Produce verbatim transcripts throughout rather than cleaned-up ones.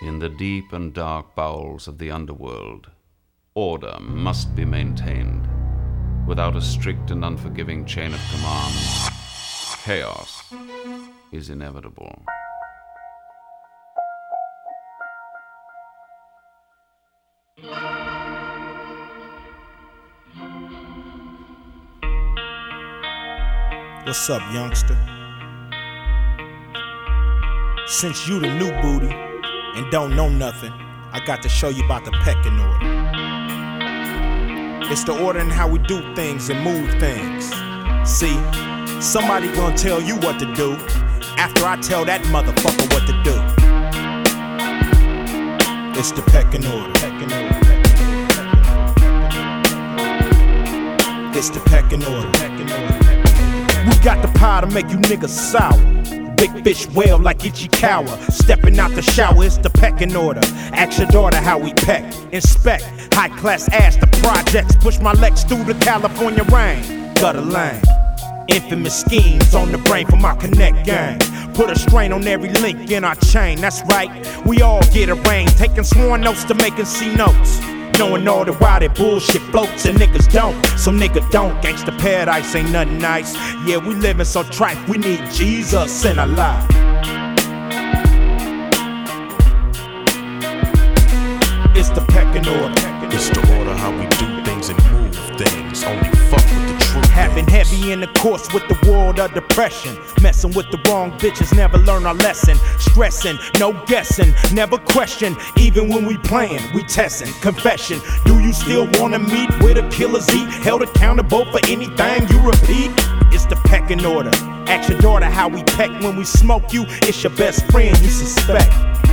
In the deep and dark bowels of the underworld, order must be maintained. Without a strict and unforgiving chain of command, chaos is inevitable. What's up, youngster? Since you the new booty and don't know nothing, I got to show you about the pecking order. It's the order in how we do things and move things. See, somebody gonna tell you what to do after I tell that motherfucker what to do. It's the pecking order. Pecking order. It's the pecking order. Pecking order. We got the power to make you niggas sour. Big fish wail like Ichikawa. Stepping out the shower, it's the pecking order. Ask your daughter how we peck. Inspect, high class ass, the projects. Push my legs through the California rain. Gutter lane. Infamous schemes on the brain for my connect gang. Put a strain on every link in our chain. That's right, we all get arraigned. Taking sworn notes to making C notes. Knowing all the while that bullshit floats and niggas don't. So nigga don't. Gangsta paradise ain't nothing nice. Yeah, we living so tripe. We need Jesus in our life. It's the pecking order. It's the order how we do things and move things. Only fuck with the truth. Having heavy in the course with the world of depression. Messing with the wrong bitches, never learn our lesson. Stressing, no guessing, never question. Even when we playing, we testing. Confession, do you still wanna meet with a killer Z? Held accountable for anything you repeat? It's the pecking order. Ask your daughter how we peck when we smoke you. It's your best friend you suspect.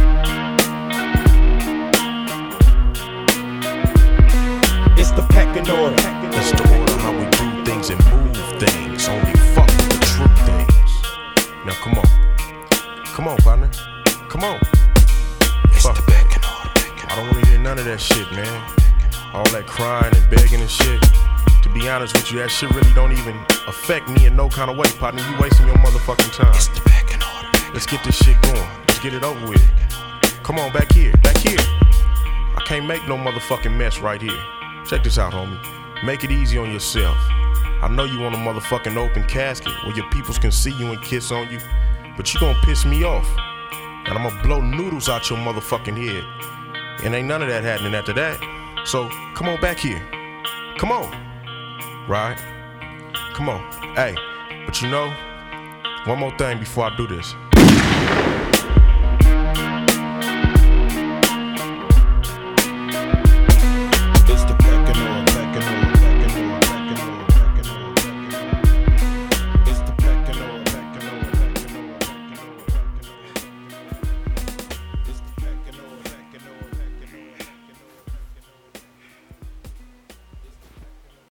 It's the pecking order. It's the order how we do things and move things. Only fuck with the true things. Now come on. Come on, partner. Come on. It's fuck. the pecking order. I don't wanna hear none of that shit, man. All that crying and begging and shit. To be honest with you, that shit really don't even affect me in no kind of way, partner. You wasting your motherfucking time. It's the pecking order. Let's get this shit going. Let's get it over with. Come on, back here. Back here. I can't make no motherfucking mess right here. Check this out, homie. Make it easy on yourself. I know you want a motherfucking open casket where your peoples can see you and kiss on you, but you gon' piss me off. And I'ma blow noodles out your motherfucking head. And ain't none of that happening after that. So, come on back here. Come on. Right? Come on. Hey, but you know, one more thing before I do this.